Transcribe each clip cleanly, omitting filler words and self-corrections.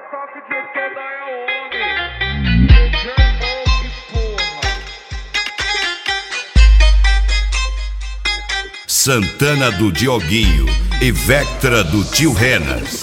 toque de queda é o homem. DJ Mob, porra. Santana do Dioguinho e Vectra do Tio Renas.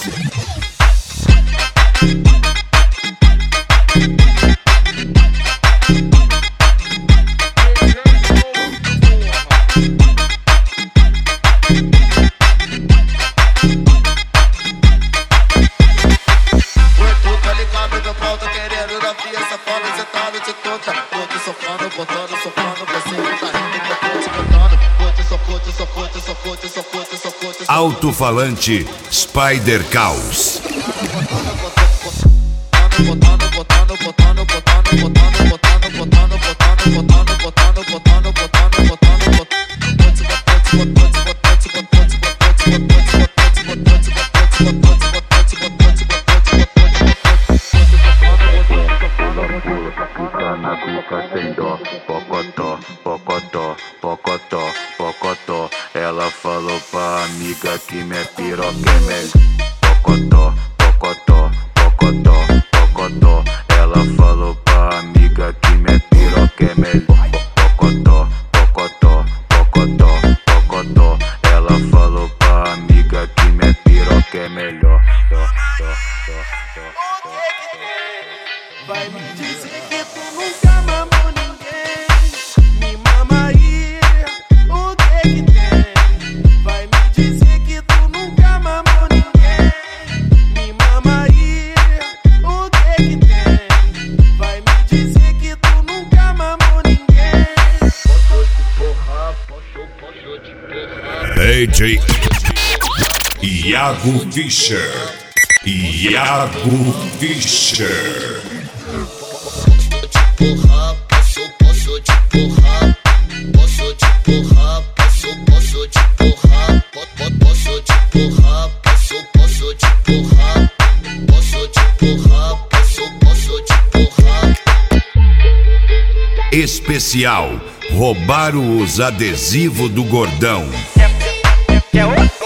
Alto-falante Spider Caos. Pocotó, pocotó, pocotó, pocotó. Ela falou pra amiga que minha piroca é melhor. Pocotó, pocotó, pocotó, pocotó. Ela falou pra amiga que minha piroca é melhor. Pocotó, pocotó, pocotó, pocotó. Ela falou pra amiga que minha piroca é melhor. Vai me dizer que tu nunca mamou ninguém. Me mama aí, o que tem? Vai me dizer que tu nunca mamou ninguém. Me mama aí, o que tem? Vai me dizer que tu nunca mamou ninguém. Posso te porrar, posso te porrar. AJ Iago Fischer. Iago Fischer. Posso te porrar, posso te porrar, posso te porrar, posso te porrar, posso te porrar, posso te porrar, posso te porrar. Especial: roubaram os adesivos do Gordão. Quer outro?